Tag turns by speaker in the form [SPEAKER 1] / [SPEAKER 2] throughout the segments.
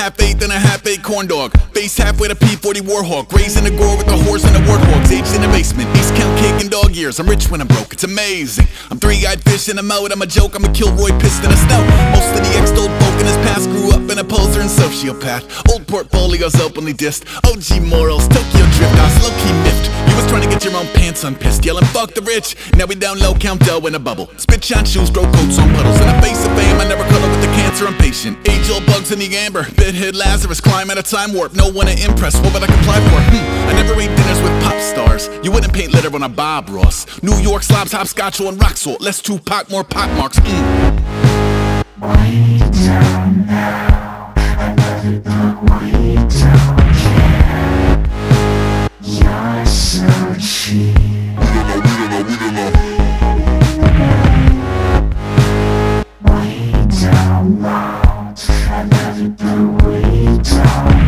[SPEAKER 1] half-eighth and a half-baked corn dog. Face halfway to P40 Warhawk. Raised in the gore with the horse and the warthogs. Aged in the basement, East Count cake and dog years. I'm rich when I'm broke, it's amazing. I'm three-eyed fish in a moat, I'm a joke, I'm a Kilroy pissed in a snow. Most of the ex-old folk in his past grew up in a poser and sociopath. Old portfolios openly dissed. OG morals, Tokyo drift, I was low-key miffed. You was trying to get your own pants unpissed, yelling fuck the rich. Now we down low, count dough in a bubble. Spit shine shoes, throw coats on puddles. In the face of fame, I never cuddle with the cancer, I'm patient. Age-old bugs in the amber, bit-head Lazarus, climb at a time warp. No one to impress, what would I comply for? I never ate dinners with pop stars. You wouldn't paint litter on a Bob Ross. New York slobs, hopscotch on rock salt. Less Tupac, more pot marks.
[SPEAKER 2] Way down now, I never thought way down here. You're so cheap. Way down low, I never thought way down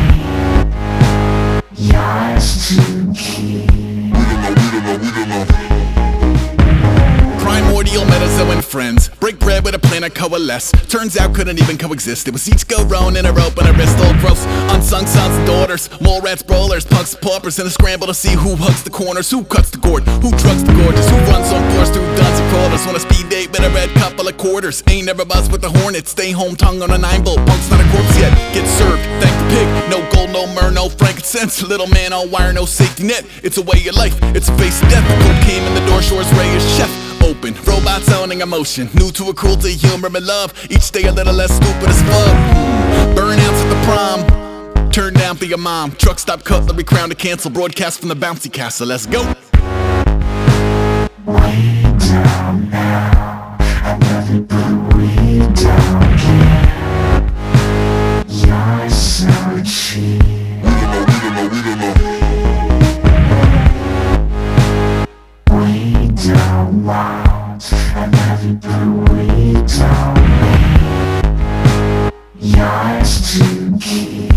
[SPEAKER 2] here. You're too keen.
[SPEAKER 1] Primordial metazoan friends. Break bread with a plan to coalesce. Turns out couldn't even coexist. It was each go round in a rope and a wrist. Old gross, unsung sons and daughters. Mole rats, brawlers, punks, paupers. In a scramble to see who hugs the corners. Who cuts the gourd, who drugs the gorgeous. Who runs on force through duns and crawlers. On a speed date with a red couple of quarters. Ain't never buzz with the hornets. Stay home tongue on a 9-bolt. Punk's not a corpse yet. Get served, thank the pig. No gold, no myrrh, no frankincense. Little man on wire, no safety net. It's a way of life, it's a face of death. The coke came in the door, Shore's Ray is chef. Open, robots owning emotion. New to a cruelty, humor and love. Each day a little less stupid as fuck. Burnouts at the prom. Turn down for your mom. Truck stop, cutlery, crown to cancel. Broadcast from the bouncy castle, let's go.
[SPEAKER 2] Way down now, I never put way down here. You're so cheap. Way down loud, I never put way down here. You're too keen.